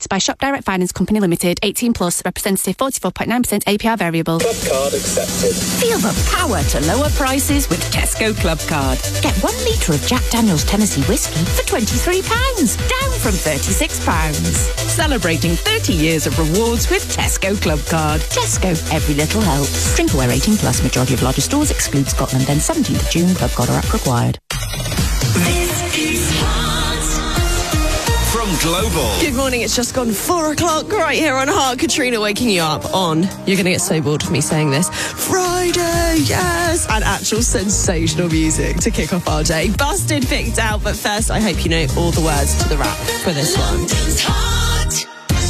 underwritten by Shop Direct Finance Company Limited. 18 plus. Representative 44.9% APR variable. Club card accepted. Feel the power to lower prices with Tesco Club Card. Get 1 litre of Jack Daniel's Tennessee whiskey for £23, down from £36. Celebrating 30 years of rewards with Tesco Club Card. Tesco, every little helps. Drink aware 18 plus. Majority of larger stores exclude Scotland. Then 17th of June. Club Card or app required. This is Heart from Global. Good morning, it's just gone 4 o'clock right here on Heart. Katrina waking you up on, you're going to get so bored of me saying this, Friday, yes, and actual sensational music to kick off our day. Busted picked out, but first I hope you know all the words to the rap for this one. London's Heart.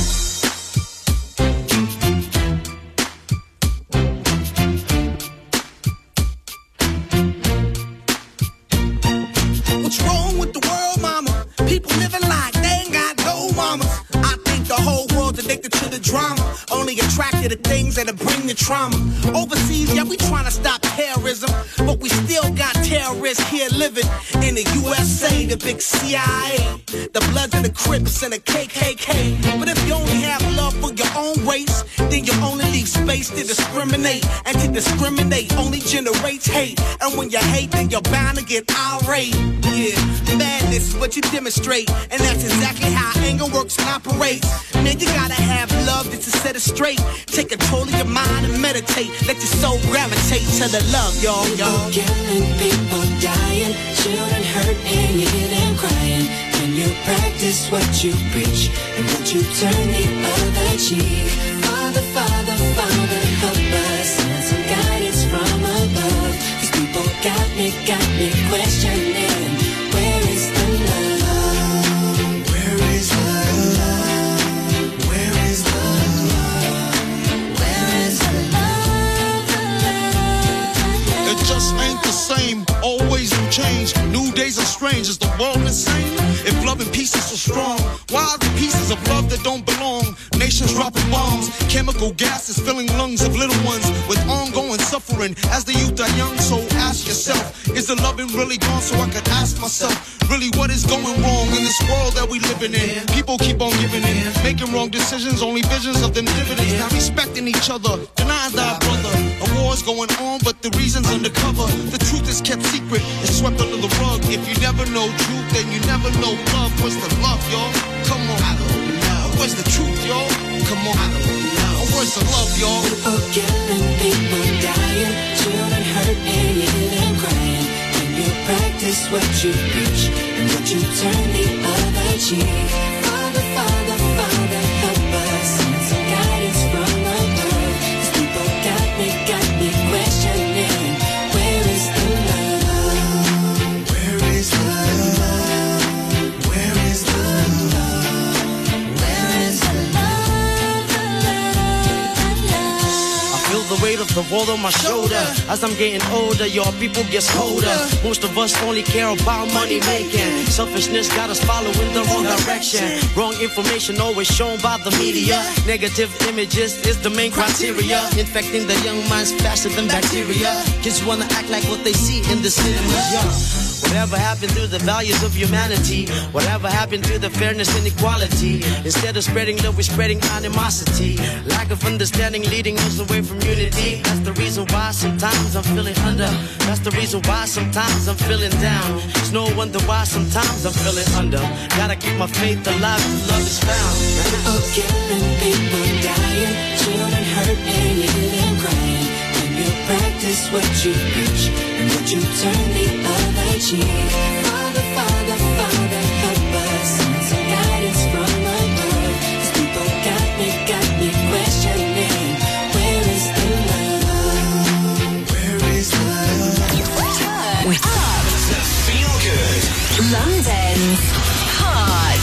What's wrong with the world, mama? People living like they ain't got no mamas. I think the whole world's addicted to the drama, only attracted to things that'll bring the trauma. Overseas, yeah, we trying to stop terrorism, but we still got terrorists here living in the USA, the big CIA, the Bloods and the Crips and the KKK. But if you only have love for your own race, then you only leave space to discriminate, and to discriminate only generates hate. And when you hate, then you're bound to get irate. Yeah, madness is what you demonstrate, and that's exactly how anger works and operates. Man, you gotta have love just to set it straight. Take control of your mind and meditate. Let your soul gravitate to the love, y'all. People killing, people dying, children hurt and you hear them crying. When you practice what you preach, and won't you turn the other cheek? Father, Father, Father, help us, send some guidance from above. These people got me questioning, where is the love? Where is the love? Where is the love? Where is the love? It just ain't the same, always new change. New days are strange, is the world insane? If love and peace is so strong, why are the pieces of love that don't belong? Nations dropping bombs, chemical gases filling lungs of little ones with ongoing suffering as the youth are young. So ask yourself, is the loving really gone? So I could ask myself, really what is going wrong in this world that we living in? People keep on giving in, making wrong decisions, only visions of them dividends. Not respecting each other, denying thy brother. A war's going on, but the reason's undercover. The truth is kept secret, it's swept under the rug. If you never know truth, then you never know love. Where's the love, y'all? Come on. I don't know. Where's the truth, y'all? Come on. I don't know. Where's the love, y'all? People killing, people dying, children hurt and you hear them crying. When you practice what you preach, and won't you turn the other cheek? Father, Father, Father, help us, send some guidance from above. These people got me questioning, where is the love? Where is the love? Where is the love? Where is the love? I feel the weight of the world on my shoulder. As I'm getting older, your people get colder. Most of us only care about money making. Selfishness got us following the wrong direction. Wrong information always shown by the media. Negative images is the main criteria. Infecting the young minds faster than bacteria. Kids wanna act like what they see in the cinema. Whatever happened to the values of humanity? Whatever happened to the fairness and equality? Instead of spreading love, we're spreading animosity. Lack of understanding leading us away from unity. That's the reason why sometimes I'm feeling under. That's the reason why sometimes I'm feeling down. It's no wonder why sometimes I'm feeling under. Gotta keep my faith alive till love is found. People killing, people dying, children hurt and you hear them crying. When you practice what you preach, and won't you turn the other cheek? Father, Father, Father, help us, send some guidance from above. These people got me questioning, where is the love? Where is the love? With up to feel good. London's Heart.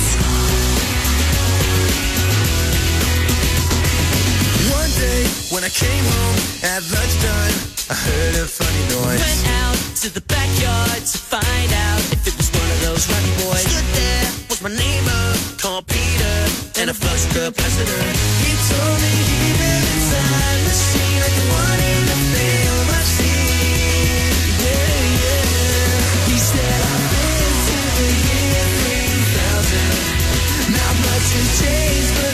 One day when I came home at lunchtime, I heard a funny noise. Went out to the backyard to find out if it was one of those lucky boys. Stood there was my neighbor called Peter, and a flux capacitor. He told me he lived inside the machine like the one in the film I've seen. Yeah, yeah. He said I've been to the year 3000. Not much has changed, but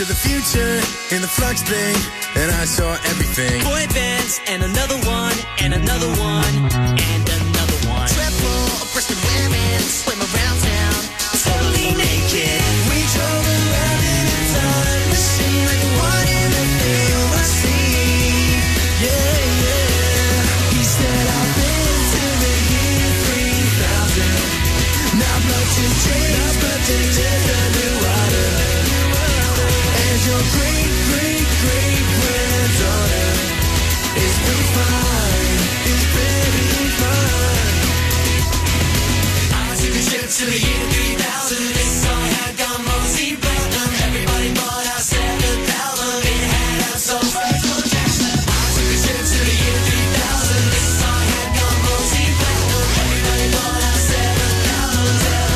to the future in the flux thing, and I saw everything. Boy bands, and another one, and another one, and another one. Triple breasted women swim around town, totally naked. We drove around in a time machine like one in a film I see. Yeah, yeah. He said I've been to the year 3000. Not much has changed, but they just underwater. And your great, great, great granddaughter is pretty fine, is pretty fine. I took a trip to the year 3000. This song had gone mostly platinum. Everybody bought our second album. It had us so Michael Jackson. I took a trip to the year 3000. This song had gone mostly platinum. Everybody bought our second album.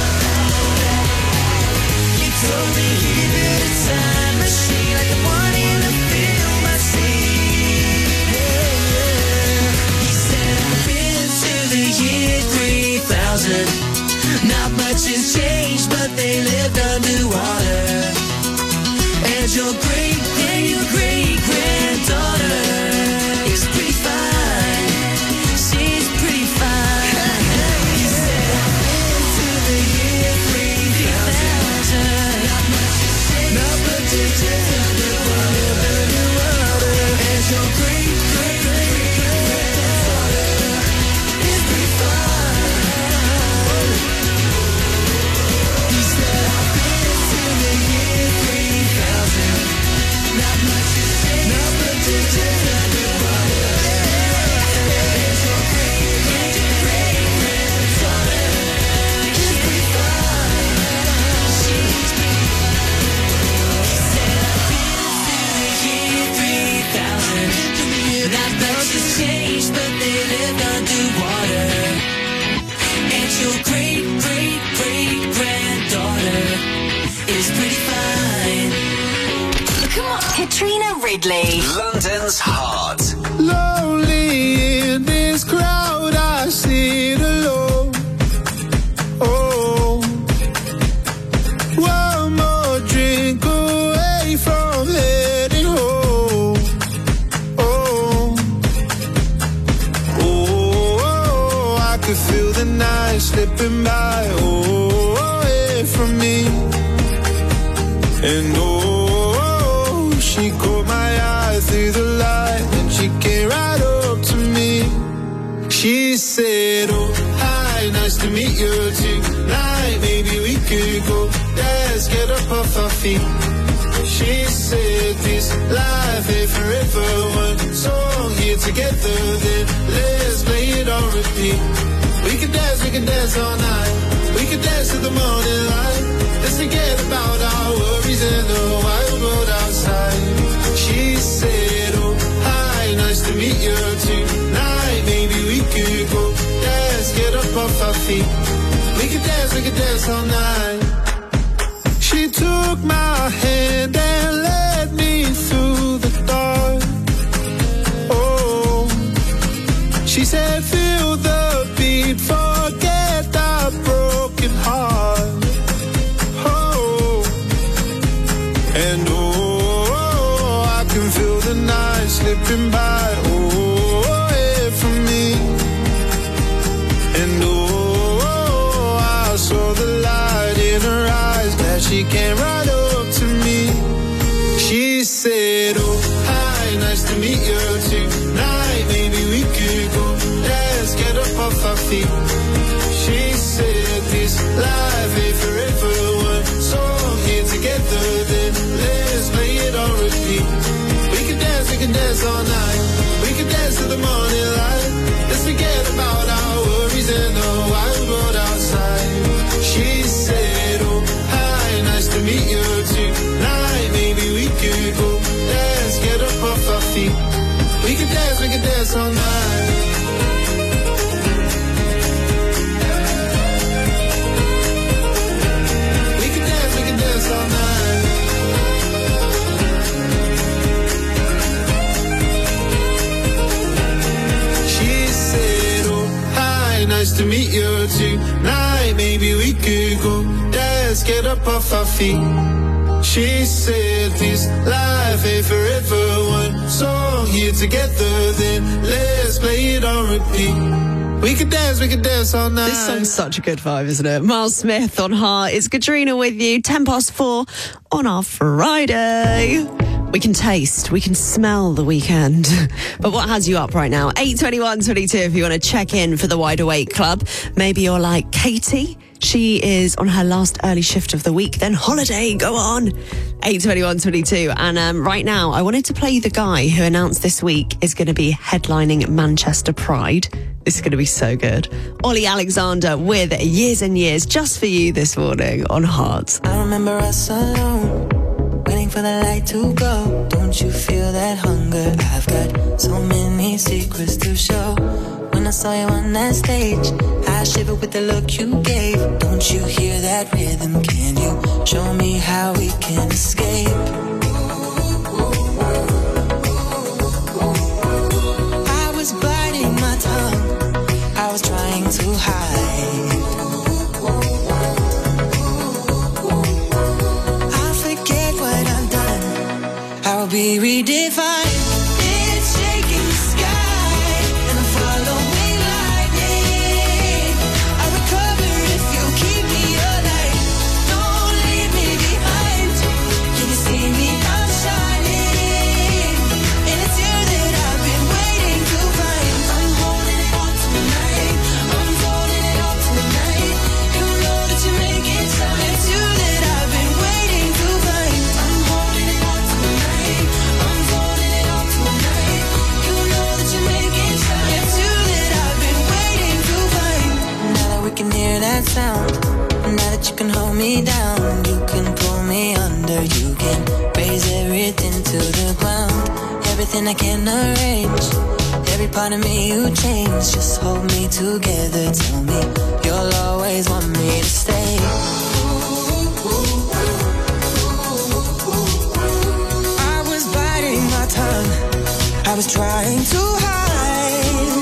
You told me you did a time machine like the one in the film I see. Yeah, yeah. He said I've been to the year 3000. Not much has changed, but they lived underwater. And your great, great, great granddaughter is pretty fine. She's pretty fine. He said I've been to the year 3000. Not much has changed, underwater. And your great, great, great granddaughter is pretty fine. He said I've been to the year 3000. Not much has changed, underwater. And your great, great, great granddaughter is pretty fine. She's pretty fine. He said I've been to the year 3000. Not much has changed, but they lived underwater. And your great, great, great granddaughter is pretty fine. Come on, Katrina Ridley. London's heart. Lonely in this crowd, I sit alone. Oh, one more drink away from heading home. Oh, oh, I could feel the night slipping by. Oh, away from me. And oh, she caught my eye through the light, and she came right up to me. She said, oh, hi, nice to meet you tonight. Maybe we could go, let's get up off our feet. She said, this life ain't forever. One song here together, then let's play it on repeat. We can dance all night. We can dance to the morning light. Let's forget about our worries and the wild world outside. She said, oh, hi, nice to meet you tonight. Maybe we could go, let's get up off our feet. We can dance all night. She took my hand and led me through the dark. Oh, she said, feel the beat, forget that broken heart. Oh, and oh, I can feel the night slipping by. Oh, away from me. And oh, I saw the light in her eyes, glad she came right up to me. She said, oh, hi, nice to meet you tonight. Maybe we could go, let's get up off our feet. She said, this life ain't forever. One song here together, then let's play it on repeat. We can dance all night. We can dance to the morning light. Let's forget about our worries and the wild world outside. She said, oh, hi, nice to meet you tonight. Maybe we could go, let's get up off our feet. We can dance all night. We can dance all night. She said, oh, hi, nice to meet you tonight. Maybe we could go dance let's get up off our feet. She said this life ain't forever. One song here together, then let's play it on repeat. We could dance all night. This song's such a good vibe, isn't it? Miles Smith on Heart. It's Katrina with you, 4:10 on our Friday. We can taste, we can smell the weekend. But what has you up right now? 8:21:22 if you want to check in for the Wide Awake Club. Maybe you're like Katie. She is on her last early shift of the week. Then holiday, go on. 8:21:22. And right now, I wanted to play you the guy who announced this week is going to be headlining Manchester Pride. This is going to be so good. Ollie Alexander with Years and Years, just for you this morning on Heart. I remember us alone, waiting for the light to go. Don't you feel that hunger? I've got so many secrets to show. When I saw you on that stage, I shivered with the look you gave. Don't you hear that rhythm? Can you show me how we can escape? I was biting my tongue, I was trying to hide. I forget what I've done, I will be redefined. It's shaking the sky, and I'm following lightning. I recover if you keep me alive. Don't leave me behind. Can you see me? I'm shining, and it's you that I've been waiting to find. I'm holding it on tonight, I'm holding it on tonight. You know that you make it shine. It's you that I've been waiting to find. I'm holding it on tonight, I'm holding it on tonight. You know that you make it shine. It's you that I've been waiting to find. Now that we can hear that sound, now that you can hold me down, you can pull me under, you can raise everything to the ground. Everything I can arrange, every part of me you change. Just hold me together, tell me you'll always want me to stay. I was biting my tongue, I was trying to hide.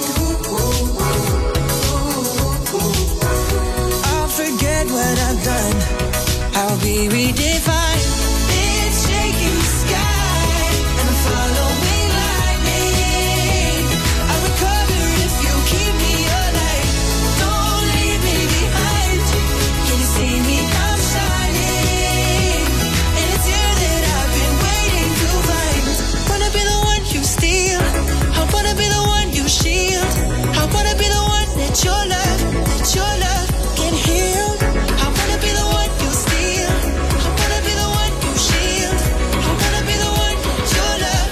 I'll forget what I've done, I'll be redefined. It's shaking the sky, and I'm following lightning. I recover if you keep me alive. Don't leave me behind. Can you see me? I'm shining, and it's you that I've been waiting to find. Wanna be the one you steal, I wanna be the one you shield. I wanna be the one that your love can heal. I wanna be the one you steal, I wanna be the one you shield. I wanna be the one that your love.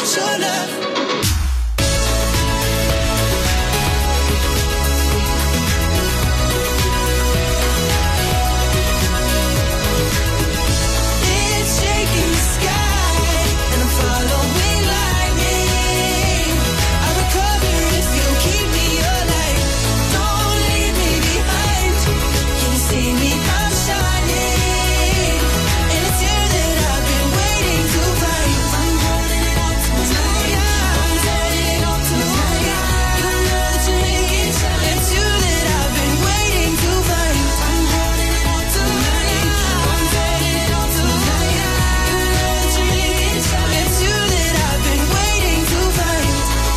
It's shaking the sky, and I'm following lightning. I recover if you keep me alive. Don't leave me behind. Can you see me? I'm shining, and it's you that I've been waiting to find. I'm holding it on tonight, I'm holding it on tonight. You know that you make it shine. It's you that I've been waiting to find. I'm holding it on tonight, I'm holding it on tonight. You know that you make it shine. It's you that I've been waiting to find.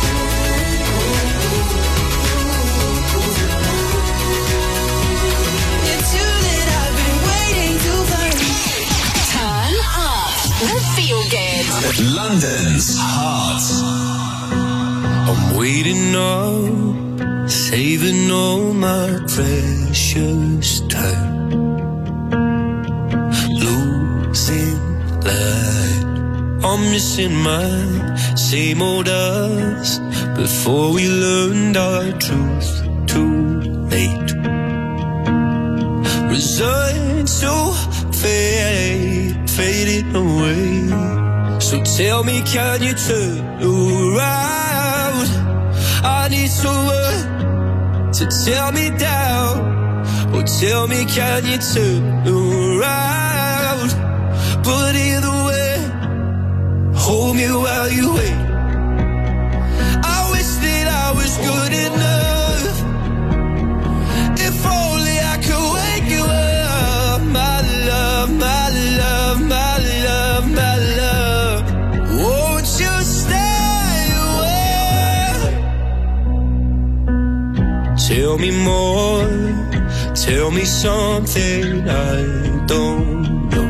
It's you that I've been waiting to find. Turn up and feel good. London's Heart. I'm waiting up, saving all my precious time, losing light. I'm missing my same old us before we learned our truth too late. Resigned to fading away. So tell me, can you turn around? I need someone to tear me down. Or tell me, can you turn around? But either way, hold me while you wait. I wish that I was good enough. If only I could wake you up, my Tell me more, tell me something I don't know.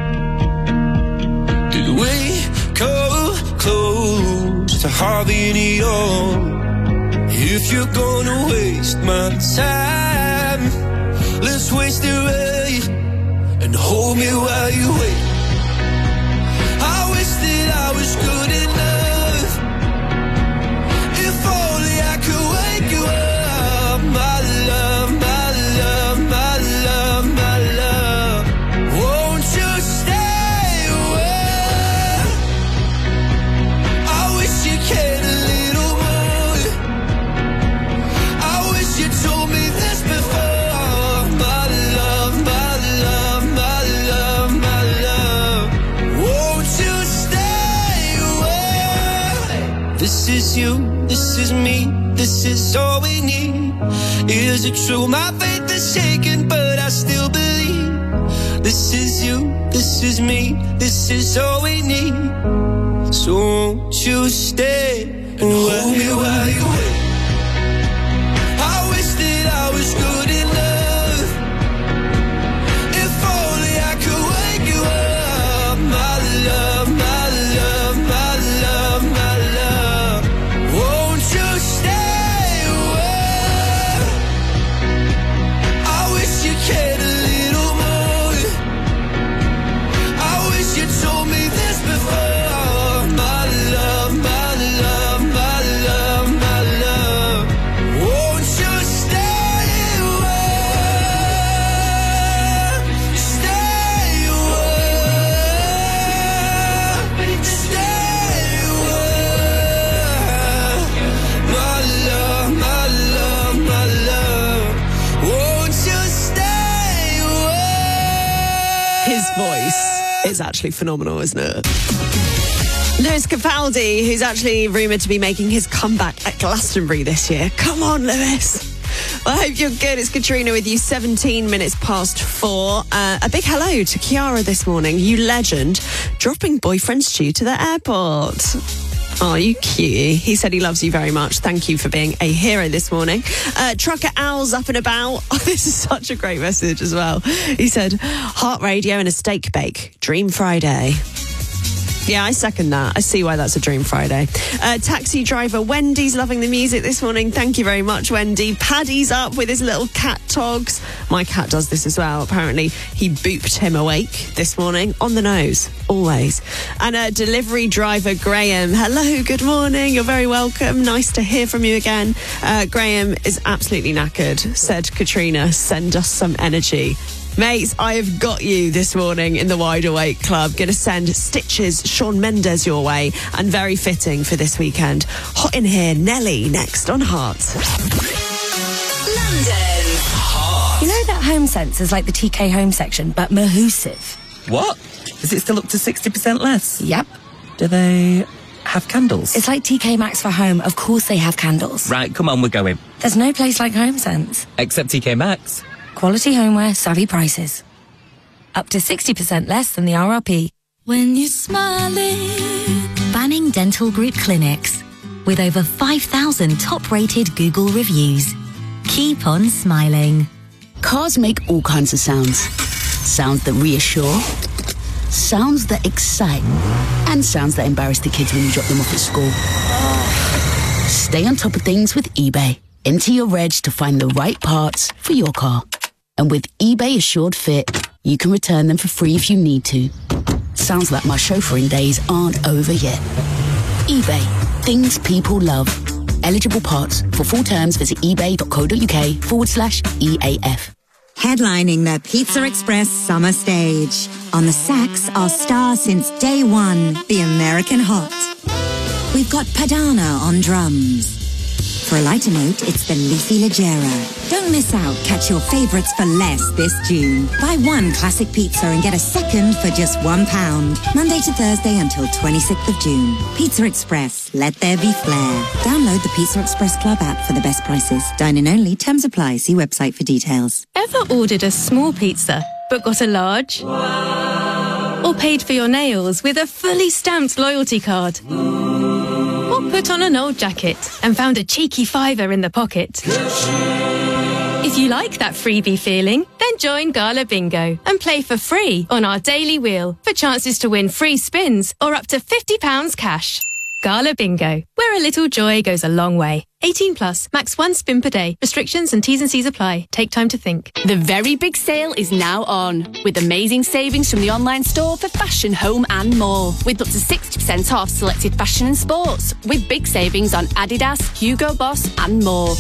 Did we go close to having it all? If you're gonna waste my time, let's waste it right and hold me while you wait. I wish that I was good enough. If only I could wake you up, my love, my love, my love, my love. Won't you stay away? I wish you cared a little more. I wish you told me this before, my love, my love, my love, my love. Won't you stay away? This is you, this is me, this is all we need. Is it true? My faith is shaken, but I still believe. This is you, this is me, this is all we need. So won't you stay and hold me while you wait? I wish that I was good enough. If only I could wake you up, my love, my love, my love, my love. Won't you stay away? I wish you cared a little more. I wish you told me this before, my love, my love, my love, my love. Won't you stay away? Stay away. Stay away. My love, my love, my love. Won't you stay away? His voice is actually phenomenal, isn't it? Lewis Capaldi, who's actually rumoured to be making his comeback at Glastonbury this year. Come on, Lewis. Well, I hope you're good. It's Katrina with you, 17 minutes past 4. A big hello to Kiara this morning, you legend, dropping boyfriend Stu to the airport. Oh, you cutie. He said he loves you very much. Thank you for being a hero this morning. Trucker Owl's up and about. Oh, this is such a great message as well. He said, heart radio and a steak bake. Dream Friday. Yeah, I second that. I see why that's a dream Friday. Taxi driver Wendy's loving the music this morning. Thank you very much, Wendy. Paddy's up with his little cat togs. My cat does this as well. Apparently, he booped him awake this morning on the nose, always. And delivery driver Graham. Hello, good morning. You're very welcome. Nice to hear from you again. Graham is absolutely knackered. Said Katrina, send us some energy. Mates, I have got you this morning in the Wide Awake Club. Going to send Stitches, Shawn Mendes your way, and very fitting for this weekend. Hot in here, Nelly next on Heart. London. Heart. You know that Home Sense is like the TK Home section, but mahoosive. What? Is it still up to 60% less? Yep. Do they have candles? It's like TK Maxx for home. Of course they have candles. Right, come on, we're going. There's no place like Home Sense. Except TK Maxx. Quality homeware, savvy prices. Up to 60% less than the RRP. When you're smiling. Banning Dental Group Clinics. With over 5,000 top-rated Google reviews. Keep on smiling. Cars make all kinds of sounds. Sounds that reassure. Sounds that excite. And sounds that embarrass the kids when you drop them off at school. Stay on top of things with eBay. Enter your reg to find the right parts for your car. And with eBay Assured Fit, you can return them for free if you need to. Sounds like my chauffeuring days aren't over yet. eBay. Things people love. Eligible parts. For full terms, visit ebay.co.uk/EAF. Headlining the Pizza Express Summer Stage. On the sax, our star since day one, the American Hot. We've got Padana on drums. For a lighter note, it's the Leafy Leggera. Don't miss out. Catch your favourites for less this June. Buy one classic pizza and get a second for just £1. Monday to Thursday until 26th of June. Pizza Express. Let there be flair. Download the Pizza Express Club app for the best prices. Dine-in only. Terms apply. See website for details. Ever ordered a small pizza but got a large? Wow. Or paid for your nails with a fully stamped loyalty card? Or put on an old jacket and found a cheeky £5 in the pocket? If you like that freebie feeling, then join Gala Bingo and play for free on our daily wheel for chances to win free spins or up to £50 cash. Gala Bingo, where a little joy goes a long way. 18 plus, max 1 spin per day. Restrictions and T's and C's apply. Take time to think. The very big sale is now on, with amazing savings from the online store for fashion, home and more. With up to 60% off selected fashion and sports, with big savings on Adidas, Hugo Boss and more.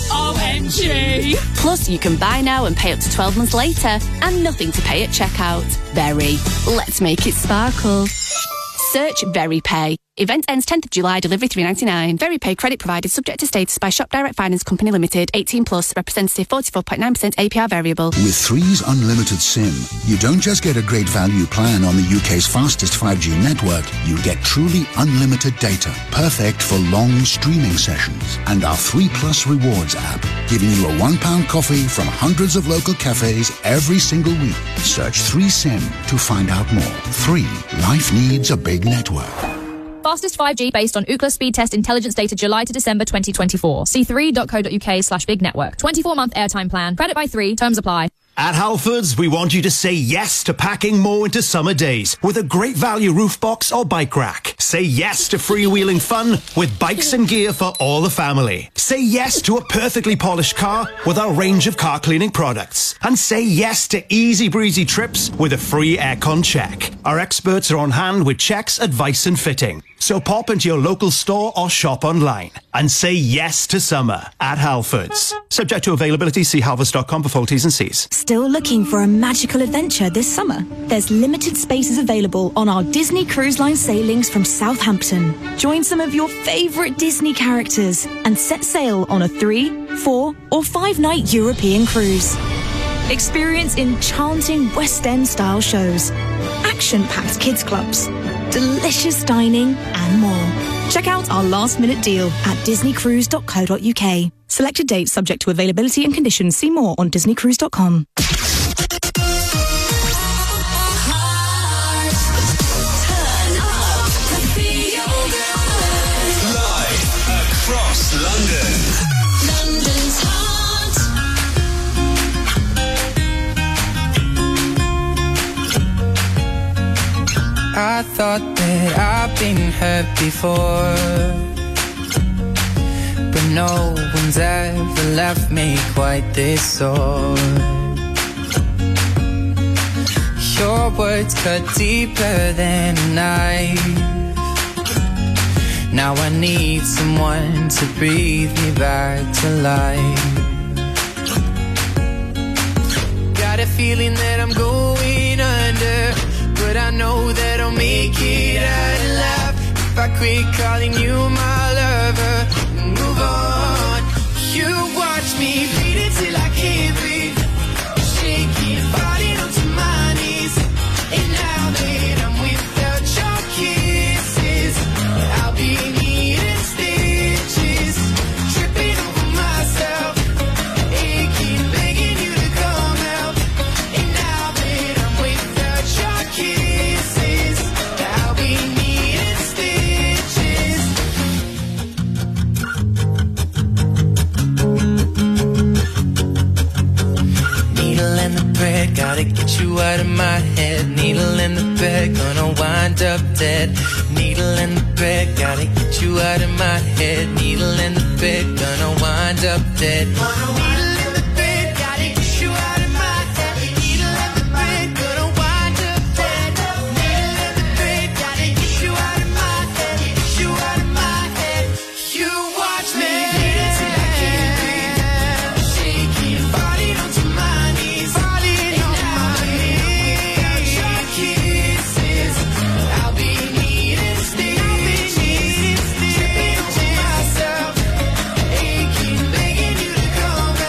OMG! Plus, you can buy now and pay up to 12 months later, and nothing to pay at checkout. Very. Let's make it sparkle. Search VeryPay. Event ends 10th of July, delivery $3.99. VeryPay credit provided subject to status by Shop Direct Finance Company Limited, 18 plus, representative 44.9% APR variable. With Three's Unlimited SIM, you don't just get a great value plan on the UK's fastest 5G network, you get truly unlimited data, perfect for long streaming sessions. And our 3 Plus Rewards app, giving you a £1 coffee from hundreds of local cafes every single week. Search 3SIM to find out more. 3. Life needs a big network. Fastest 5G based on Ookla speed test intelligence data July to December 2024. See 3.co.uk/big network. 24-month airtime plan. Credit by 3. Terms apply. At Halfords, we want you to say yes to packing more into summer days with a great value roof box or bike rack. Say yes to freewheeling fun with bikes and gear for all the family. Say yes to a perfectly polished car with our range of car cleaning products. And say yes to easy breezy trips with a free aircon check. Our experts are on hand with checks, advice and fitting. So pop into your local store or shop online and say yes to summer at Halfords. Subject to availability, see halfords.com for full T's and C's. Still looking for a magical adventure this summer? There's limited spaces available on our Disney Cruise Line sailings from Southampton. Join some of your favourite Disney characters and set sail on a 3, 4 or 5-night European cruise. Experience enchanting West End style shows, action-packed kids clubs, delicious dining and more. Check out our last minute deal at disneycruise.co.uk. Selected dates subject to availability and conditions. See more on disneycruise.com. Live across London. London's heart. I thought that I've been hurt before, but no one's ever left me quite this sore. Your words cut deeper than a knife. Now I need someone to breathe me back to life. Got a feeling that I'm going under, but I know that I'll make it out alive if I quit calling you my lover and move on. You watch me beat it till I can't breathe, shaking, falling onto my knees. And now that I'm without your kisses, I'll be needing stitches, tripping over myself, aching, begging you to come out. And now that I'm without your kisses, I'll be needing stitches. Needle in the thread, gotta get you out of my head. Needle in the thread, gonna wind up dead. Needle in the thread, gotta get you out of my head. Needle in the thread, gonna wind up dead. Needle in the thread, gotta get you out of my head. Needle in the thread, gonna wind up dead. Needle in the thread, gotta get you out of my head. Get you out of my head. You watch me beat it till I can't breathe, shaking, falling onto my knees. Falling on my knees. Your kisses, I'll be needing stitches, tripping over myself, aching, begging you to come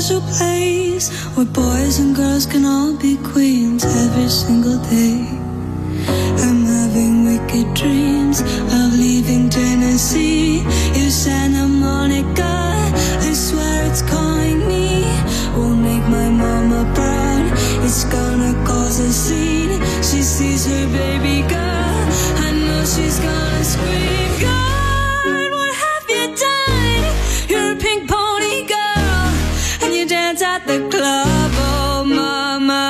special place where boys and girls can all be queens every single day. I'm having wicked dreams of leaving Tennessee. You Santa Monica, I swear it's calling me. We'll make my mama proud, it's gonna cause a scene. She sees her baby girl, I know she's gonna scream. God, what have you done? You're a pink pony girl, and you dance at the club. Oh mama,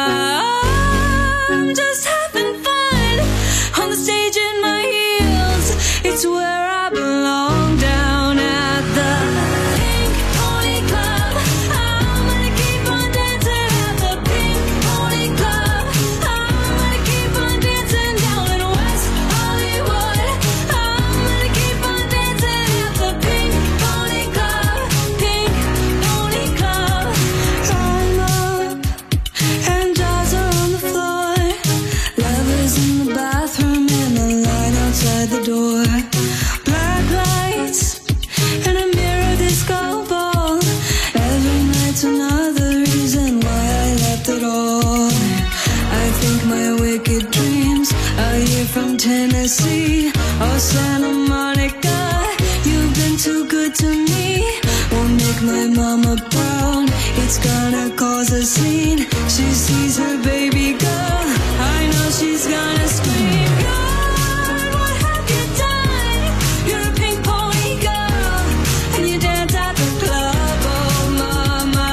I'm just having fun on the stage in my heels. It's where I belong, down at the Pink Pony Club. I'm gonna keep on dancing at the Pink Pony Club. I'm gonna keep on dancing down in West Hollywood. I'm gonna keep on dancing at the Pink Pony Club. Pink Pony Club. I'm up and dolls are on the floor. Lovers in the bathroom and the light outside the door. Black lights and a mirror disco ball. Every night's another reason why I left it all. I think my wicked dreams are here from Tennessee. Oh Santa Monica, you've been too good to me. Won't make my mama proud, it's gonna cause a scene. She sees her baby girl, I know she's gonna scream. God, what have you done? You're a pink pony girl, and you dance at the club. Oh mama,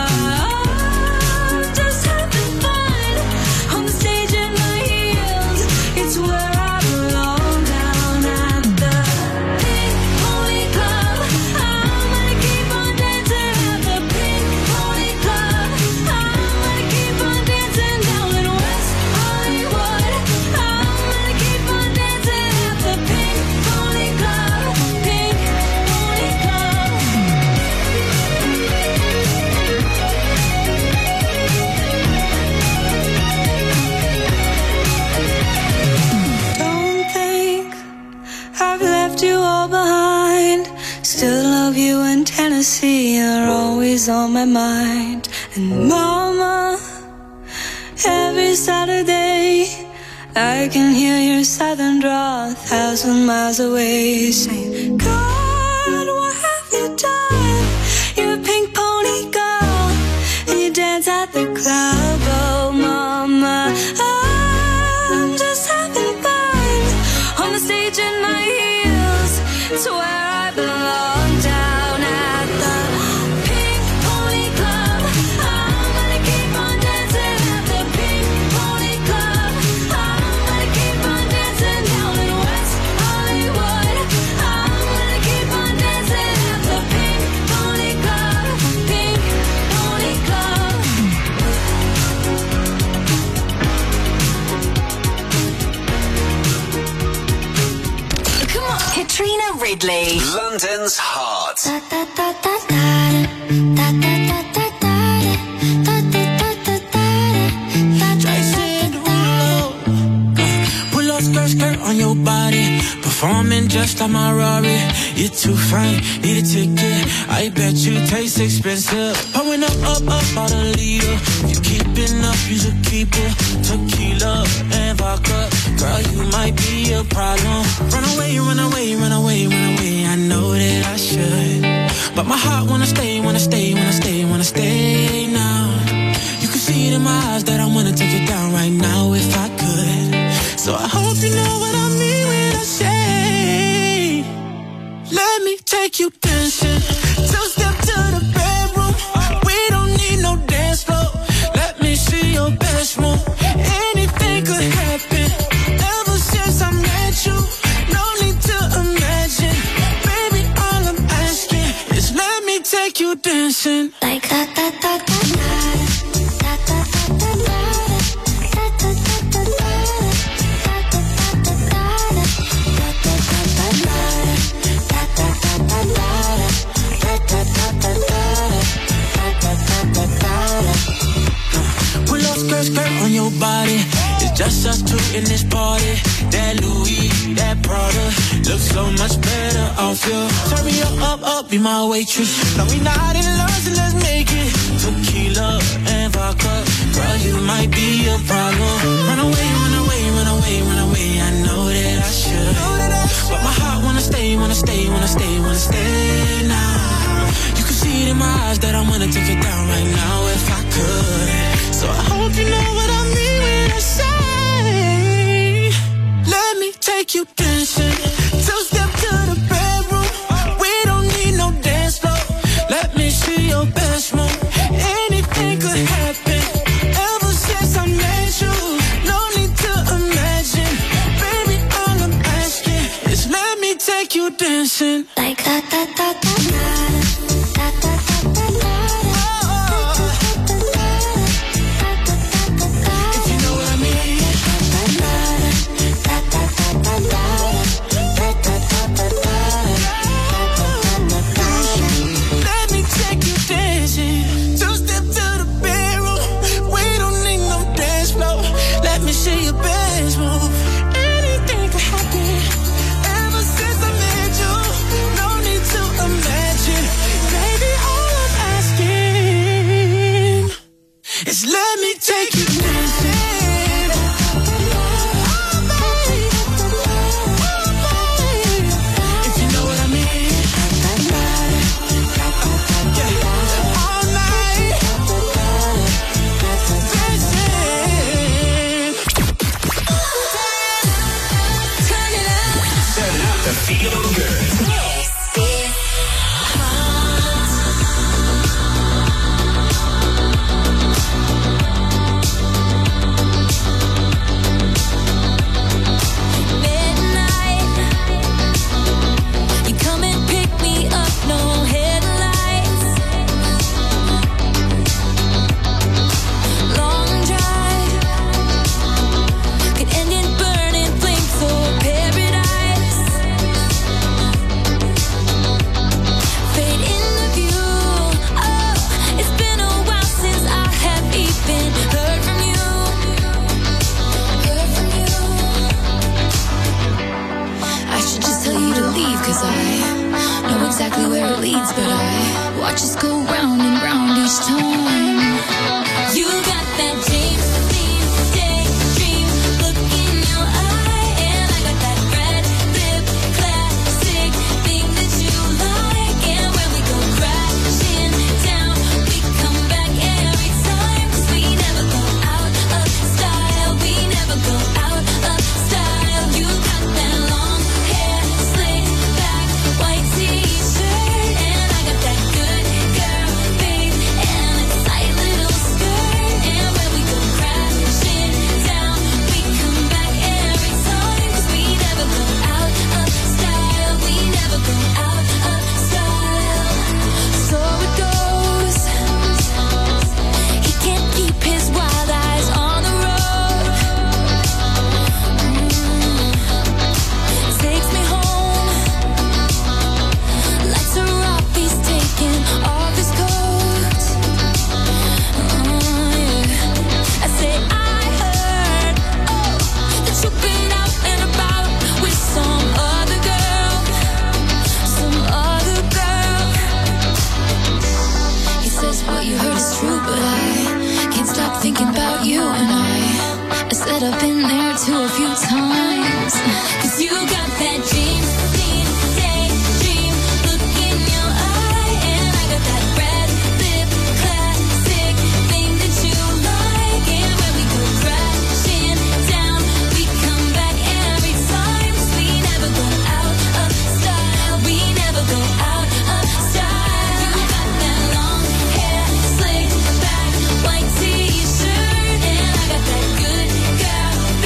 I'm just having fun on the stage in my heels. It's where I belong, down at the Pink Pony Club. I'm gonna keep on dancing at the Pink Pony Club. I'm gonna keep on dancing down in West Hollywood. I'm gonna keep on dancing at the Pink Pony Club. Pink Pony Club. Don't think I've left you all behind. Still love you in Tennessee, you're always on my mind. And mama, every Saturday I can hear your southern drawl 1,000 miles away, saying, God, what have you done? You're a pink pony girl, and you dance at the club. Oh mama, I'm just having fun on the stage in my heels. It's where I belong, down at the Pink Pony Club. I'm gonna keep on dancing at the Pink Pony Club. I'm gonna keep on dancing down in West Hollywood. I'm gonna keep on dancing at the Pink Pony Club. Pink Pony Club. Come on, Katrina Ridley. London's heart. Jason Derulo. Pull up skirt, skirt on your body. Performing just like my Rari. You're too fine, need a ticket. I bet you taste expensive. Pouring up, up, up, out a leader. If you keeping up, you should keep it. Tequila and vodka. Girl, you might be a problem. Run away, run away, run away, run away. I know that I should, but my heart wanna stay, wanna stay, wanna stay, wanna stay now. You can see it in my eyes that I wanna take it down right now if I could. So I hope you know what I mean when I say, let me take you dancing. Two-step to the bedroom. We don't need no dance floor. Let me see your best move. Anything could happen. Ever since I met you, no need to imagine. Baby, all I'm asking is let me take you dancing. Like that, that, that, that, that. Pull up skirt, skirt on your body. It's Just us two in this party. That Louis, that Prada, looks so much better off you. Turn me up, be my waitress. No, we not in love, so let's make it. Tequila and vodka, girl, you might be a problem. Run away, run away, run away, run away. I know that I should, but my heart wanna stay, wanna stay, wanna stay, wanna stay now. You can see it in my eyes that I wanna take it down right now if I could. So I hope you know what I mean when I say, let me take you dancing. Two-step to the bedroom. We don't need no dance floor. Let me see your best move. Anything could happen. Ever since I met you, no need to imagine. Baby, all I'm asking is let me take you dancing. Like da da da da da da da da da. If you know what I mean. Let me take you dancing. Two-step to the bedroom. We don't need no dance floor. Let me see your best move. Anything could happen. Ever since I met you, no need to imagine. Baby, all I'm asking is let me take you dancing. If you know what I mean. All night. Turn it up to feel good. You come and pick me up, no headlights. Long drive could end in burning flames or paradise. Fade in the view. Oh, it's been a while since I have even heard from you. I should just tell you to leave, 'cause I know exactly where it leads, but I watch us go round and round each time. You got that James Dean daydream look in your eye, and I got that red lip classic thing that you like. And when we go crashing down, we come back every time, 'cause we never go out of style. We never go out of style. You got that long hair, slick back, white t-shirt, and I got that good girl face and a tight little skirt. And when we go crashing down, we come back every time, 'cause we never go out of style. We never go out of style. So it goes. He can't keep his wild eyes on the road. Takes me home. Lights are off, he's taking off his coat. Yeah. I say I heard, oh, that you've been out and about with some other girl. Some other girl. He says what you heard is true, but I can't stop thinking about you. And I said I've been there too a few times. 'Cause you got that James Dean daydream look in your eye, and I got that red lip classic thing that you like. And when we go crashing down, we come back every time, 'cause we never go out of style. We never go out of style. You got that long hair, slick back, white t-shirt, and I got that good girl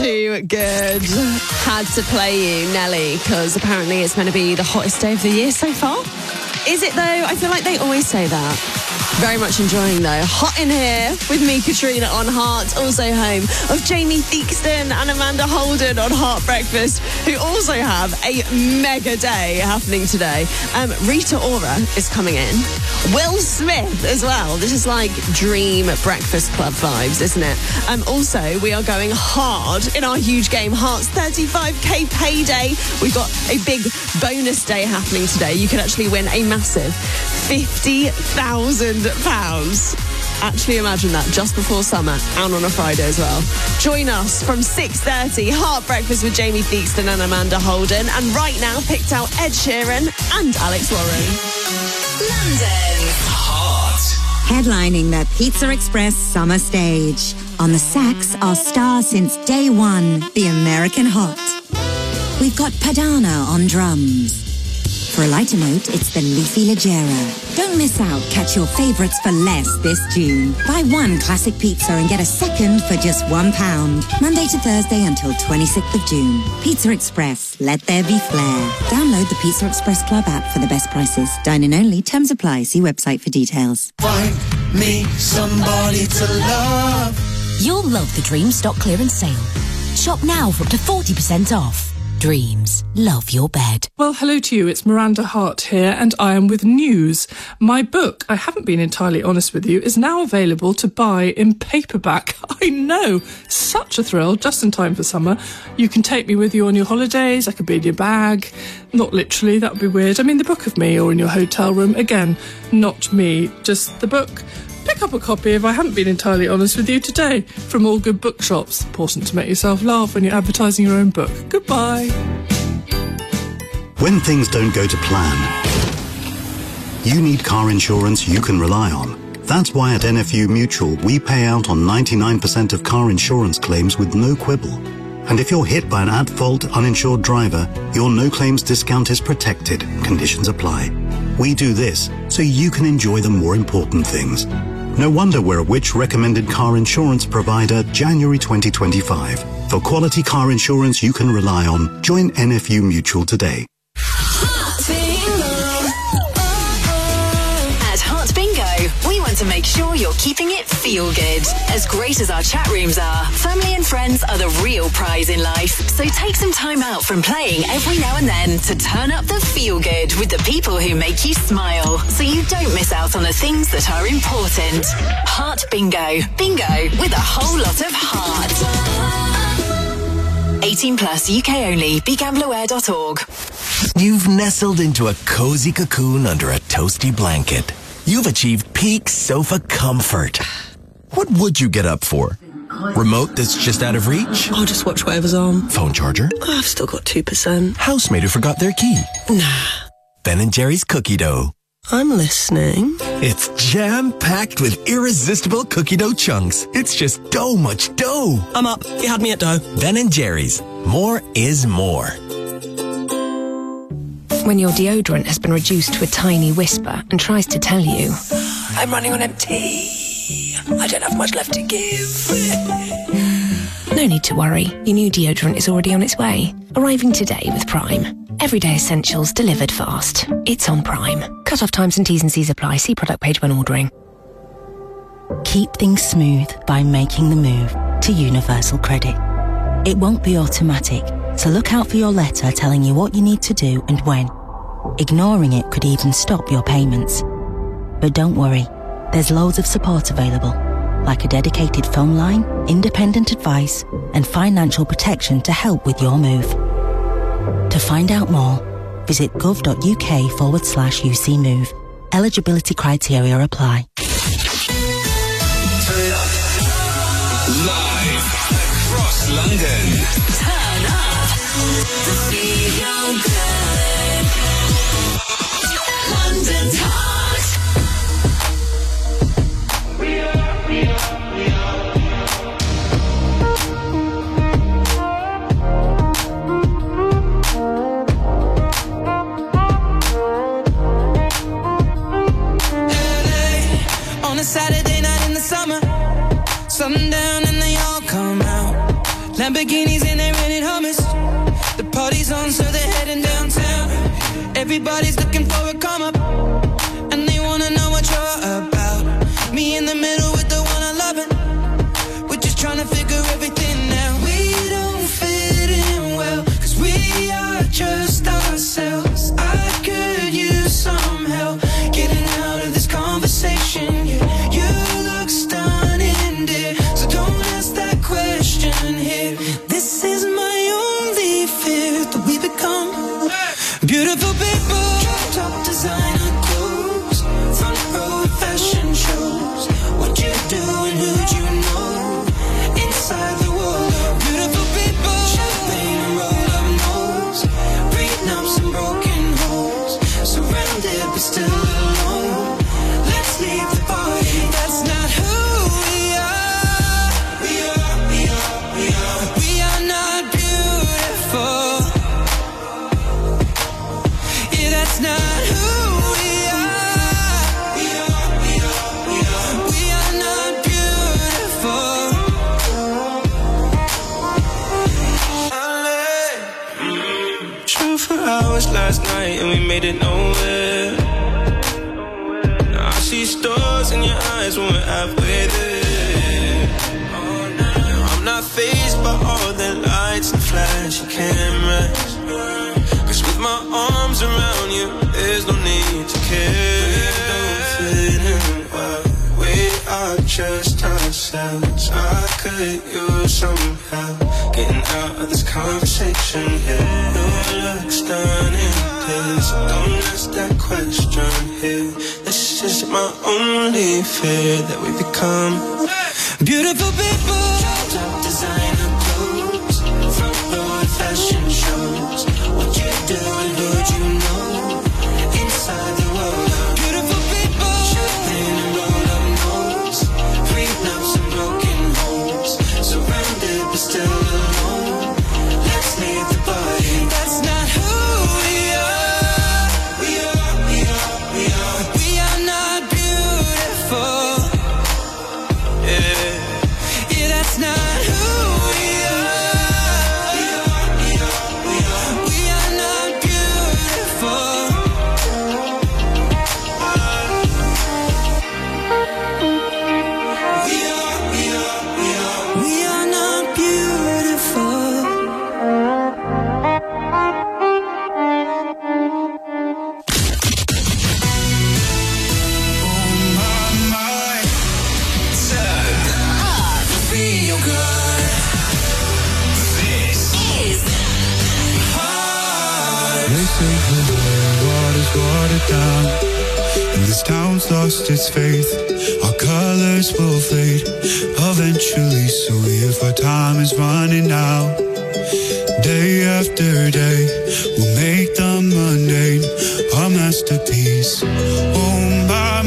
too good. Had to play you, Nelly, because apparently it's meant to be the hottest day of the year so far. Is it though? I feel like they always say that. Very much enjoying though. Hot in here with me, Katrina, on Heart. Also home of Jamie Theakston and Amanda Holden on Heart Breakfast, who also have a mega day happening today. Rita Ora is coming in. Will Smith as well. This is like dream Breakfast Club vibes, isn't it? Also, we are going hard in our huge game, Heart's 35k payday. We've got a big bonus day happening today. You can actually win a massive £50,000. Actually, imagine that, just before summer and on a Friday as well. Join us from 6:30, Heart Breakfast with Jamie Theakston and Amanda Holden. And right now, picked out Ed Sheeran and Alex Warren. London Hot. Headlining the Pizza Express summer stage. On the sax, our star since day one, the American Hot. We've got Padana on drums. For a lighter note, it's the Leafy Leggera. Don't miss out. Catch your favourites for less this June. Buy one classic pizza and get a second for just £1. Monday to Thursday until 26th of June. Pizza Express. Let there be flair. Download the Pizza Express Club app for the best prices. Dine-in only. Terms apply. See website for details. Find me somebody to love. You'll love the Dreams stock clearance sale. Shop now for up to 40% off. Dreams. Love your bed. Well, hello to you. It's Miranda Hart here, and I am with news. My book, I haven't been entirely honest with you, is now available to buy in paperback. I know. Such a thrill. Just in time for summer. You can take me with you on your holidays. I could be in your bag. Not literally. That would be weird. I mean, the book of me or in your hotel room. Again, not me. Just the book. Pick up a copy if I haven't been entirely honest with you today from all good bookshops. Important to make yourself laugh when you're advertising your own book. Goodbye. When things don't go to plan, you need car insurance you can rely on. That's why at NFU Mutual we pay out on 99% of car insurance claims with no quibble. And if you're hit by an at-fault uninsured driver, your no-claims discount is protected. Conditions apply. We do this so you can enjoy the more important things. No wonder we're a Which recommended car insurance provider January 2025. For quality car insurance you can rely on, join NFU Mutual today. At Heart Bingo, we want to make sure you're keeping it feel good. As great as our chat rooms are, family and friends are the real prize in life. So take some time out from playing every now and then to turn up the feel good with the people who make you smile, so you don't miss out on the things that are important. Heart Bingo. Bingo with a whole lot of heart. 18 plus, UK only. BeGambleAware.org. You've nestled into a cozy cocoon under a toasty blanket. You've achieved peak sofa comfort. What would you get up for? Remote that's just out of reach? I'll just watch whatever's on. Phone charger? I've still got 2%. Housemate who forgot their key? Nah. Ben & Jerry's cookie dough. I'm listening. It's jam-packed with irresistible cookie dough chunks. It's just much dough. I'm up. You had me at dough. Ben & Jerry's. More is more. When your deodorant has been reduced to a tiny whisper and tries to tell you, I'm running on empty. I don't have much left to give. No need to worry. Your new deodorant is already on its way. Arriving today with Prime. Everyday essentials delivered fast. It's on Prime. Cut-off times and T's and C's apply. See product page when ordering. Keep things smooth by making the move to Universal Credit. It won't be automatic, so look out for your letter telling you what you need to do and when. Ignoring it could even stop your payments. But don't worry, there's loads of support available, like a dedicated phone line, independent advice, and financial protection to help with your move. To find out more, visit gov.uk/UC Move. Eligibility criteria apply. Live across London. Turn up to feel good. London's Hot. On a Saturday night in the summer, sundown and they all come out. Lamborghinis and they're renting hummus. The party's on, so they're heading downtown. Everybody's looking for a come up, and they wanna know what you're about. Me in the middle with the one I love it. We're just trying to figure everything out. We don't fit in well, 'cause we are just ourselves. I could use some help getting out of this conversation. Yeah, you look stunning, dear, so don't ask that question here. This is my only fear, that we become beautiful people. Top designer clothes, front row fashion shows. What you do and who'd you know? Inside the world of beautiful people. Champagne and roll up nose, prenups and broken homes. Surrounded but still alone. Let's leave the party. That's not who we are. We are not beautiful. Yeah, that's not who we are. We are not beautiful. Drove for hours last night and we made it nowhere. Now I see stars in your eyes when we're halfway there. I'm not fazed by all the lights and flashy cameras, 'cause with my arms around you, there's no need to care. We don't fit in well, we are just ourselves. I could use some help getting out of this conversation. Yeah, you look stunning, please don't ask that question here. This is my only fear, that we become beautiful people. Top designer clothes, front row fashion shows. What you do and who'd you know? Inside the world of beautiful people. Champagne and roll up nose, prenups and broken homes. Surrounded but still alone. Let's leave the party. That's not who we are. We are not beautiful. Yeah, that's not who we are. We are not beautiful. We are not beautiful. Feel good. This is Hot. They say the water's watered down, and this town's lost its faith. Our colors will fade eventually, so if our time is running out, day after day, we'll make the mundane our masterpiece. Oh my,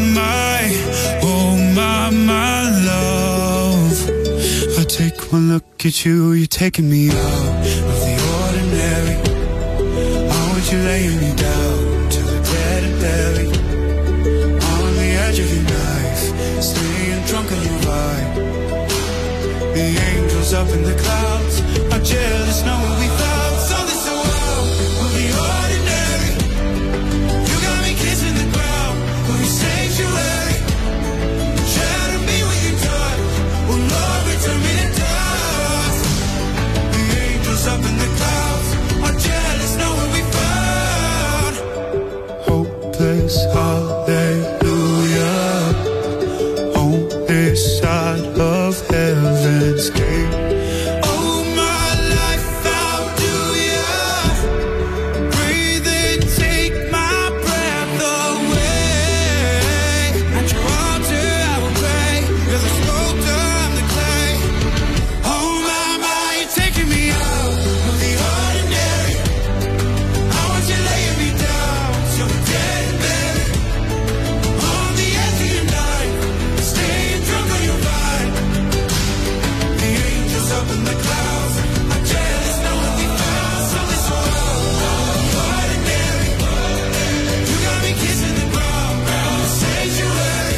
love, I take one look at you, you're taking me out of the ordinary. I want you laying me down till the dead and buried, on the edge of your knife, staying drunk on your vibe. The angels up in the clouds are jealous knowing we found something so wild. We'll be ordinary. You got me kissing the ground, we'll be sanctuary. Shadow me when you touch, will love return me to dust. The angels up in the clouds are jealous knowing we found hopeless hallelujah on this side of heaven's gate. Oh my life, how do ya breathe and take my breath away? At your altar I will pray, you're the sculptor, I'm the clay. Oh my, you're taking me out of the ordinary. I want you laying me down till the dead and buried, on the edge of your night, staying drunk on your vibe. The angels up in the clouds are jealous knowing we found something so ordinary. You got me kissing the ground, the sanctuary.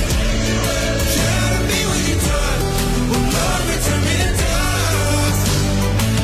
Shadow me when you touch, will love return me to dust.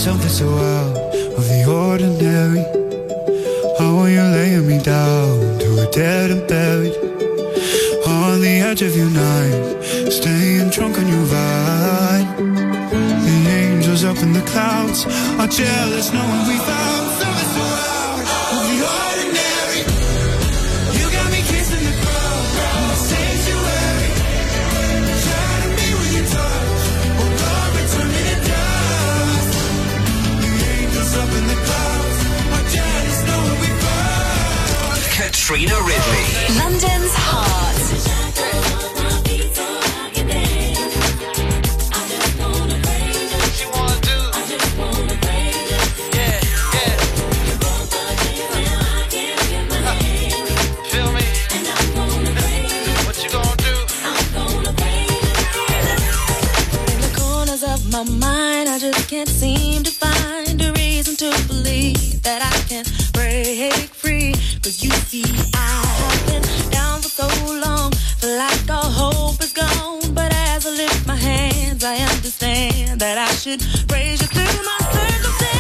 something so out of the ordinary. How are you laying me down to a dead and buried on the edge of your night, staying drunk on your vine. The angels up in the clouds are jealous knowing we found something so out of the ordinary. You got me kissing the ground in the sanctuary, shining me with your touch, oh Lord, return me to dust. The angels up in the clouds are jealous knowing we found Katrina Ridley, London's Heart. My mind, I just can't seem to find a reason to believe that I can break free. Cause you see, I have been down for so long, feel like all hope is gone. But as I lift my hands, I understand that I should praise you through my circumstance.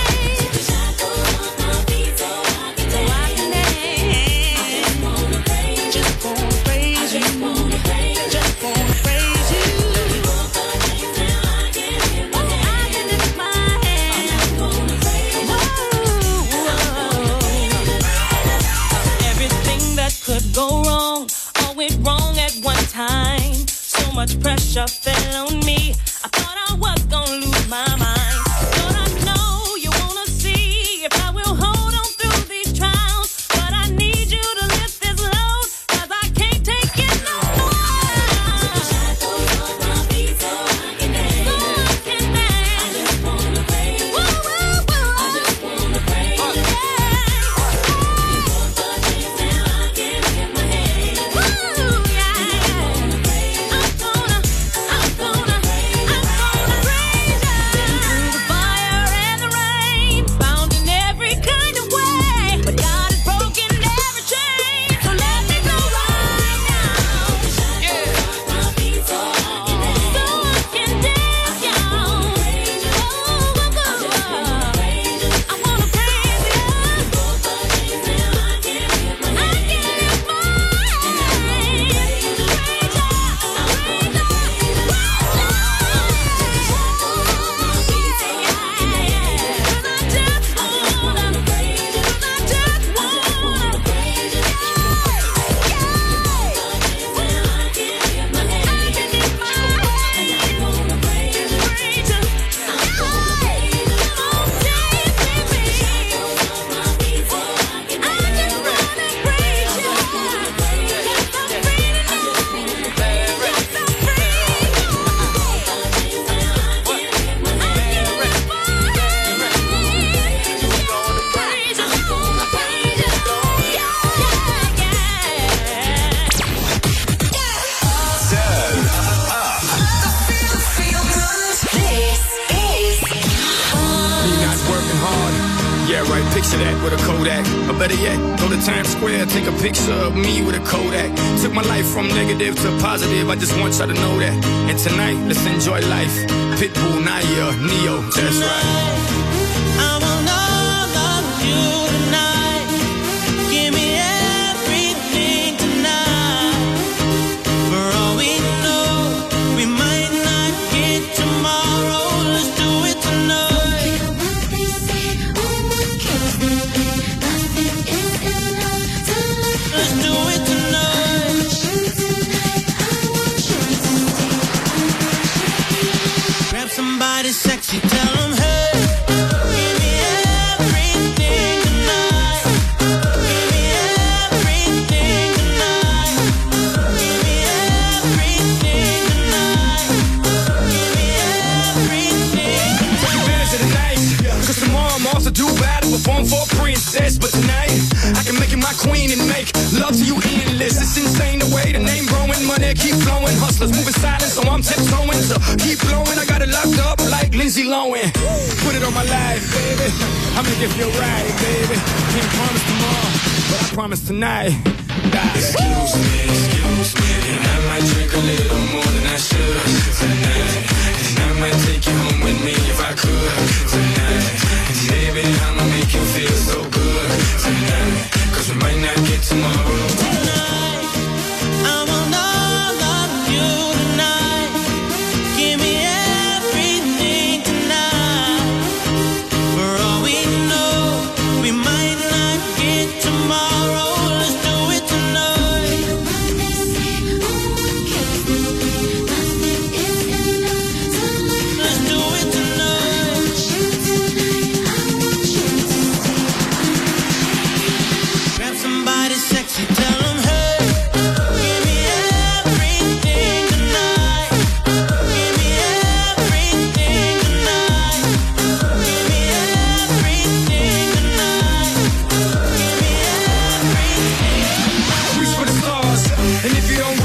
Go wrong, all went wrong at one time. So much pressure fell on me. I thought I was gonna lose my mind. But I know you wanna see if I will hold on through these trials. But I need you to lift this load, cause I can't take it no more. The shackles on my feet so I can dance. So I can dance. I just wanna praise you. I just wanna praise you. Picture that with a Kodak, or better yet, go to Times Square, take a picture of me with a Kodak. Took my life from negative to positive, I just want y'all to know that. And tonight, let's enjoy life. Pitbull, Naya, Neo, that's right. I want all of you tonight. Give me everything tonight. For all we know, we might not get tomorrow. Let's do it tonight. Somebody sexy, tell them, hey, give me everything tonight. Give me everything tonight. Give me everything tonight. Give me everything. Take advantage of the night, cause tomorrow I'm off to Dubai to perform for a princess. But tonight, I can make you my queen and make love to you endless. It's insane the way the name growing, money keep flowing. Hustlers moving silent, so I'm tiptoeing. So keep blowing, I got it locked up like Lindsay Lohan. Put it on my life, baby. I'm gonna give you a ride, baby. Can't promise tomorrow, but I promise tonight. Excuse me, and I might drink a little more than I should tonight. And I might take you home with me if I could tonight.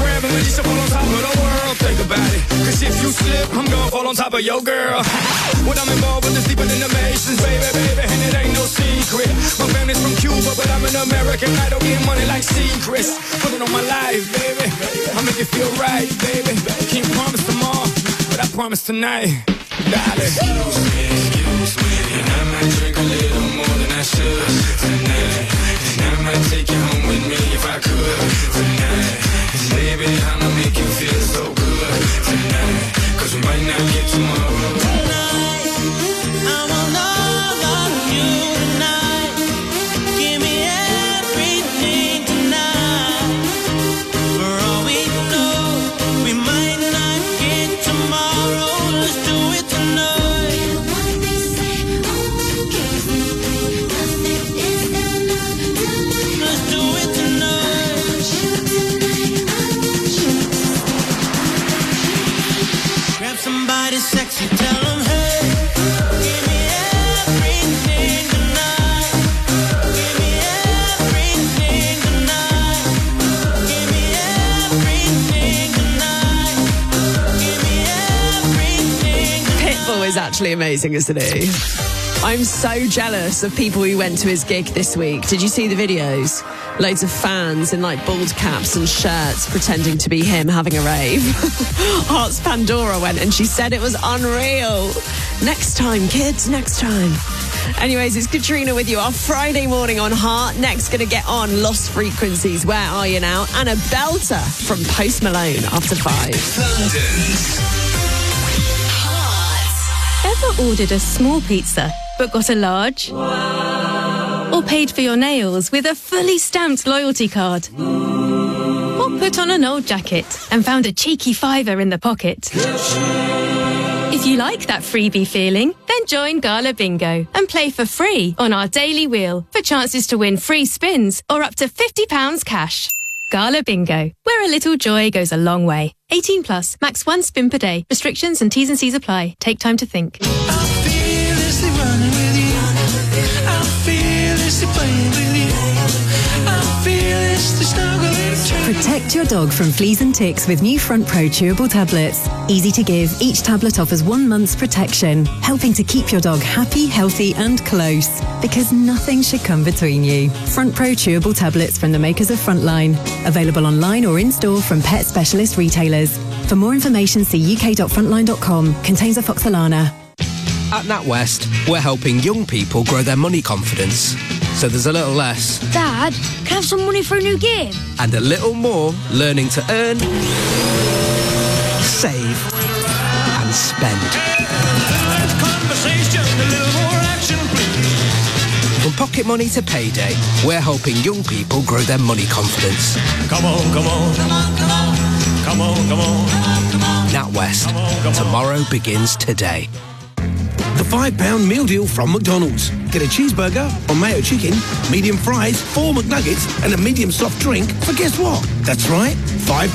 grab and release up on top of the world. Think about it, cause if you slip, I'm gonna fall on top of your girl. What I'm involved with is deeper than the Masons, baby, and it ain't no secret. My family's from Cuba, but I'm an American. I don't get money like secrets. Put it on my life, baby. I make it feel right, baby. Can't promise tomorrow, but I promise tonight. Darling. Excuse me, and I might drink a little more than I should tonight. And I might take you home with me if I could tonight. And baby, I'ma make you feel so good tonight. Cause we might not get tomorrow. Tonight, I want all of you tonight. Give me everything tonight. For all we know, we might not get tomorrow. Let's do it tonight. Let's do it tonight. Grab somebody sexy, tell them, hey, give me everything tonight. Give me everything tonight. Give me everything tonight. Give me everything tonight. Pitbull is actually amazing, isn't he? I'm so jealous of people who went to his gig this week. Did you see the videos? Loads of fans in like bald caps and shirts pretending to be him having a rave. Hearts Pandora went and she said it was unreal. Next time, kids, next time. Anyways, it's Katrina with you. Our Friday morning on Heart. Next, going to get on Lost Frequencies. Where Are You Now? And a belter from Post Malone after 5. London's Ever ordered a small pizza but got a large? Or paid for your nails with a fully stamped loyalty card? Or put on an old jacket and found a cheeky £5 in the pocket? If you like that freebie feeling, then join Gala Bingo and play for free on our daily wheel for chances to win free spins or up to £50 cash. Gala Bingo, where a little joy goes a long way. 18 plus, max 1 spin per day. Restrictions and T's and C's apply. Take time to think. Fearlessly running with you. I'm fearlessly playing with you. I'm fearlessly snuggling to you. Protect your dog from fleas and ticks with new Front Pro chewable tablets. Easy to give, each tablet offers 1 month's protection, helping to keep your dog happy, healthy and close. Because nothing should come between you. Front Pro chewable tablets from the makers of Frontline. Available online or in-store from pet specialist retailers. For more information, see uk.frontline.com. Contains afoxolana. At NatWest, we're helping young people grow their money confidence. So there's a little less. Dad, can I have some money for a new game? And a little more learning to earn, save, and spend. From pocket money to payday, we're helping young people grow their money confidence. Come on, come on, come on, come on, come on, come on, come on. NatWest. Tomorrow begins today. The £5 meal deal from McDonald's. Get a cheeseburger or mayo chicken, medium fries, 4 McNuggets, and a medium soft drink for guess what? That's right, £5.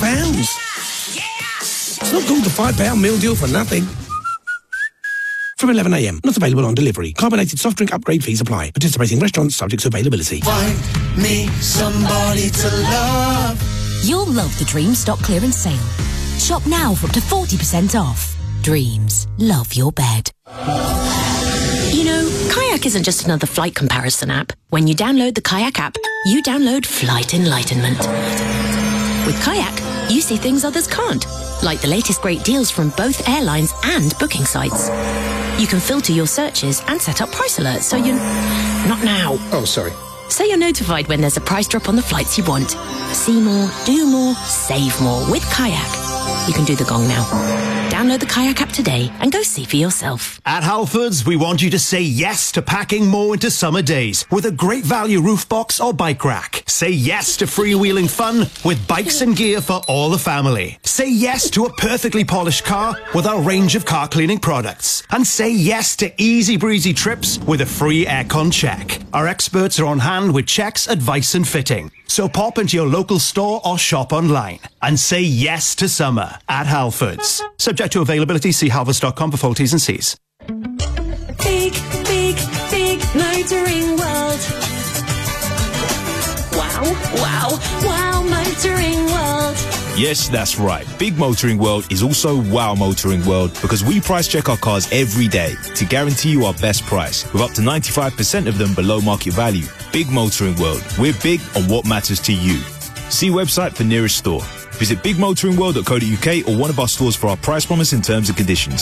It's not called the £5 meal deal for nothing. From 11 a.m. Not available on delivery. Carbonated soft drink upgrade fees apply. Participating restaurants subject to availability. Find me somebody to love. You'll love the Dreams stock clearance sale. Shop now for up to 40% off. Dreams. Love your bed. You know, Kayak isn't just another flight comparison app. When you download the Kayak app, you download Flight Enlightenment. With Kayak, you see things others can't, like the latest great deals from both airlines and booking sites. You can filter your searches and set up price alerts so you... Not now. Oh, sorry. So you're notified when there's a price drop on the flights you want. See more, do more, save more with Kayak. You can do the gong now. Download the Kayak app today and go see for yourself. At Halfords, we want you to say yes to packing more into summer days with a great value roof box or bike rack. Say yes to freewheeling fun with bikes and gear for all the family. Say yes to a perfectly polished car with our range of car cleaning products. And say yes to easy breezy trips with a free aircon check. Our experts are on hand with checks, advice and fitting. So pop into your local store or shop online and say yes to summer at Halfords. Subject to availability, see halfords.com for full T's and C's. Big, big, big motoring world. Wow, wow, wow, motoring world. Yes, that's right. Big Motoring World is also Wow Motoring World because we price check our cars every day to guarantee you our best price with up to 95% of them below market value. Big Motoring World. We're big on what matters to you. See website for nearest store. Visit bigmotoringworld.co.uk or one of our stores for our price promise and terms and conditions.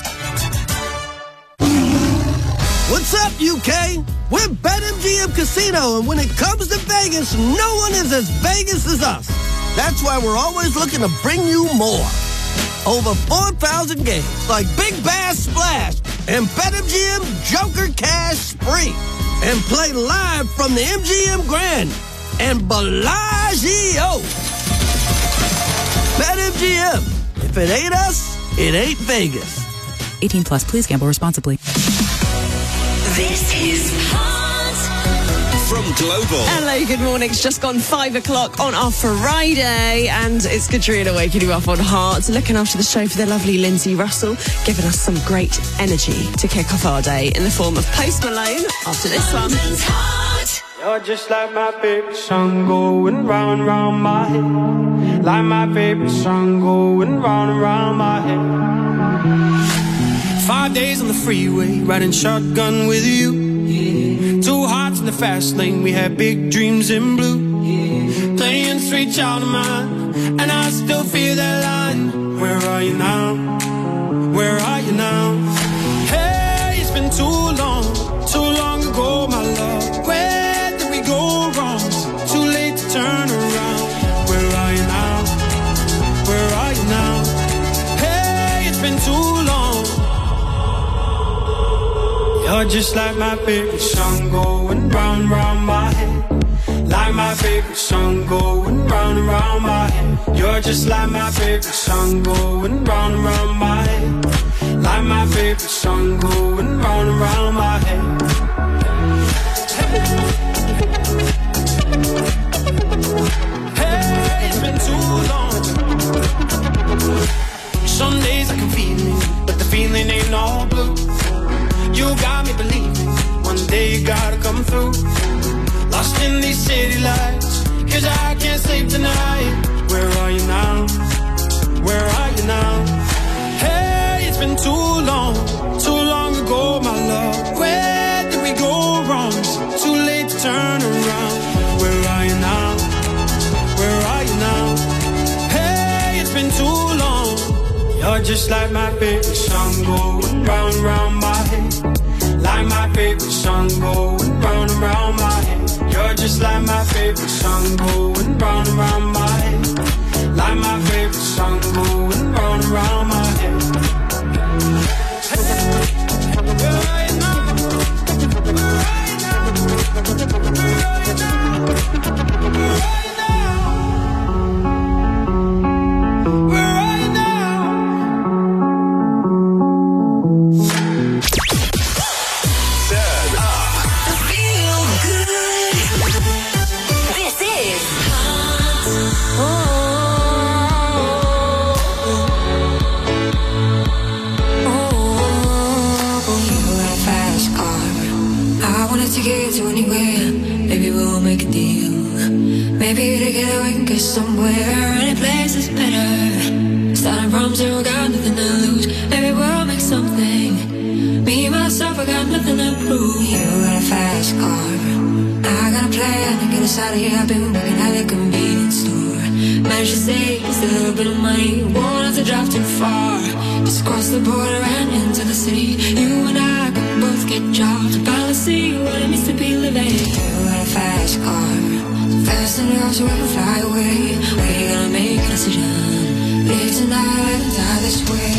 What's up, UK? We're BetMGM Casino, and when it comes to Vegas, no one is as Vegas as us. That's why we're always looking to bring you more. Over 4,000 games like Big Bass Splash and BetMGM Joker Cash Spree. And play live from the MGM Grand and Bellagio. BetMGM. If it ain't us, it ain't Vegas. 18 plus, please gamble responsibly. This is From Global. Hello, good morning. It's just gone 5 o'clock on our Friday, and it's Katrina waking you up on Heart, looking after the show for the lovely Lindsay Russell, giving us some great energy to kick off our day in the form of Post Malone after this one. You're just like my favorite song going round and round my head. Like my favorite song going round and round my head. 5 days on the freeway, riding shotgun with you. Yeah. 2 hearts in the fast lane, we had big dreams in blue. Yeah. Playing Sweet Child of Mine, and I still feel that line. Where are you now? Where are you now? Hey, it's been too long ago, my love. Where did we go wrong? Too late to turn around. Where are you now? Where are you now? Hey, it's been too long. You're just like my favorite song going round and round my head. Like my favorite song going round and round my head. You're just like my favorite song going round and round my head. Like my favorite song going round and round my head. Hey, it's been too long. Some days I can feel it, but the feeling ain't all blue. You got me believing one day you gotta come through. Lost in these city lights, 'cause I can't sleep tonight. Where are you now? Where are you now? Hey, it's been too long ago, my love. Where did we go wrong? Too late to turn around. Where are you now? Where are you now? Hey, it's been too long. You're just like my favorite song going round and round my head. Like my favorite song going round and round my head. You're just like my favorite song going round and round my head. Like my favorite song going round and round my head. Maybe together we can get somewhere. Any place is better. Starting from zero, got nothing to lose. Maybe we'll make something. Me, myself, I got nothing to prove. You got a fast car. I got a plan to get us out of here. I've been working at a convenience store. Managed to save just a little bit of money. Won't have to drive too far. Just cross the border and into the city. You and I can both get jobs. Finally see what it means to be living. You got a fast car. Fast enough so we can fly away. We're gonna make a decision. Live tonight and die this way.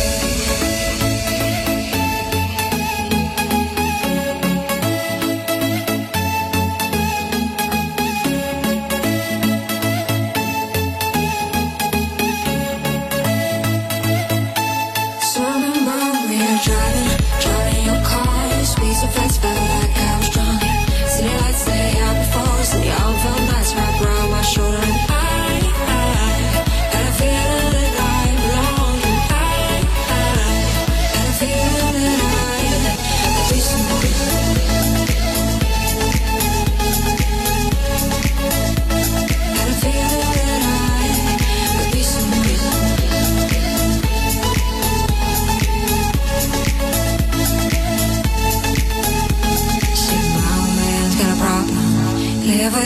Something wrong, we are driving your car. Speeds so fast, felt like I was drunk. City lights stay out before us, and the all felt nice wrapped around my shoulder. And I had a feeling that I belonged. And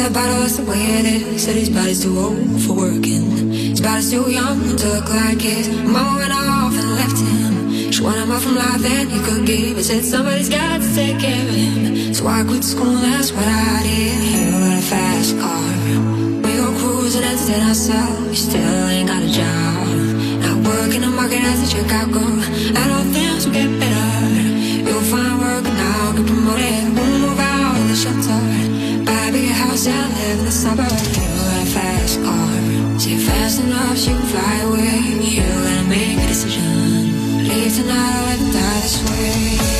that bottle, that's the way it is. Said his body's too old for working. His body's too young to look like his. Mama went off and left him. She wanted more from life than he could give. He said somebody's got to take care of him. So I quit school, that's what I did. He got a fast car. We go cruising, entertain ourselves. We still ain't got a job. Now work in the market as a checkout girl. And all things will get better. You'll find work and I'll get promoted. We'll move out of the shelter. Buy a bigger house and live in the suburbs. You got a fast car. Say fast enough so you can fly away. You gotta make a decision. Leave tonight or let them die this way.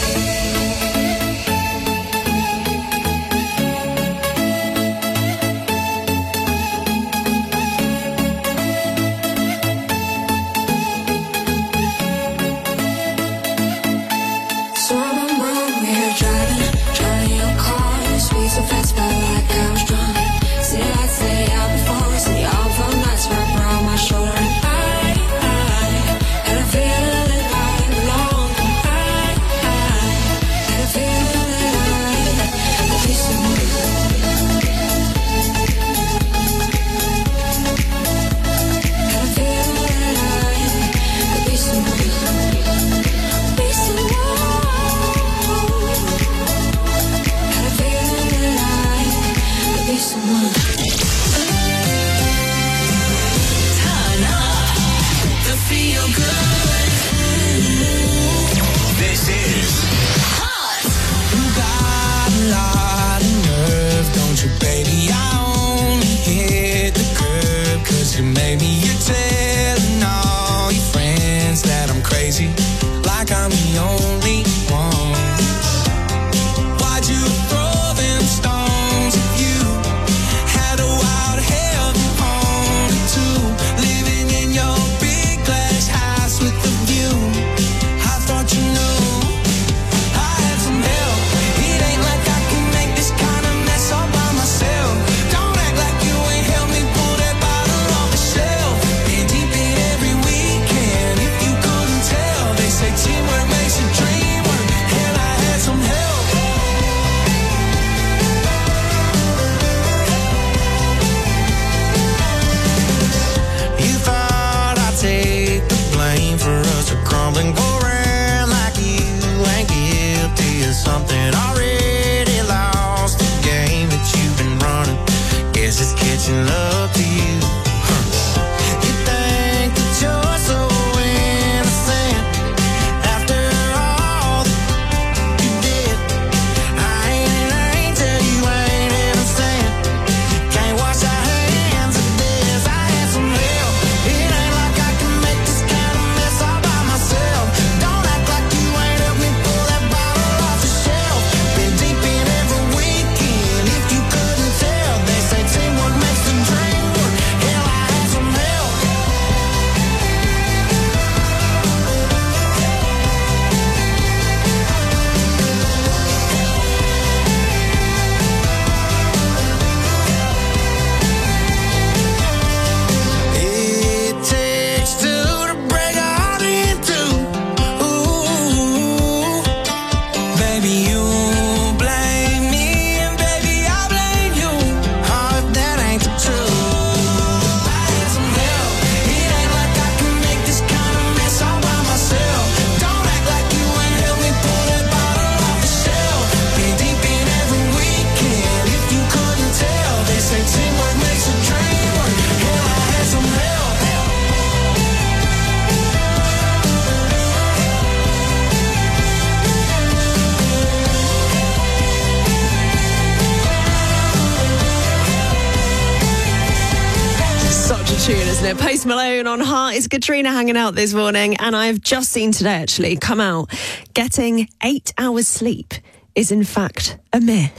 Post Malone on Heart. It's Katrina hanging out this morning, and I've just seen today actually come out getting 8 hours sleep is in fact a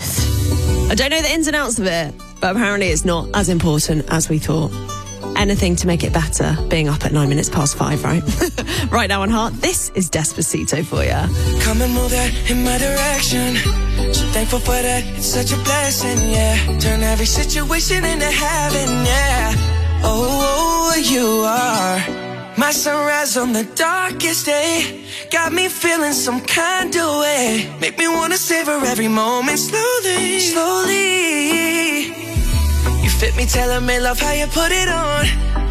myth. I don't know the ins and outs of it, but apparently it's not as important as we thought. Anything to make it better, being up at 5:09, right? Right now on Heart, this is Despacito for you. Come and move that in my direction. So thankful for that, it's such a blessing, yeah. Turn every situation into heaven, yeah. Oh, you are my sunrise on the darkest day. Got me feeling some kind of way. Make me wanna savor every moment slowly, slowly. Let me tell him I love how you put it on.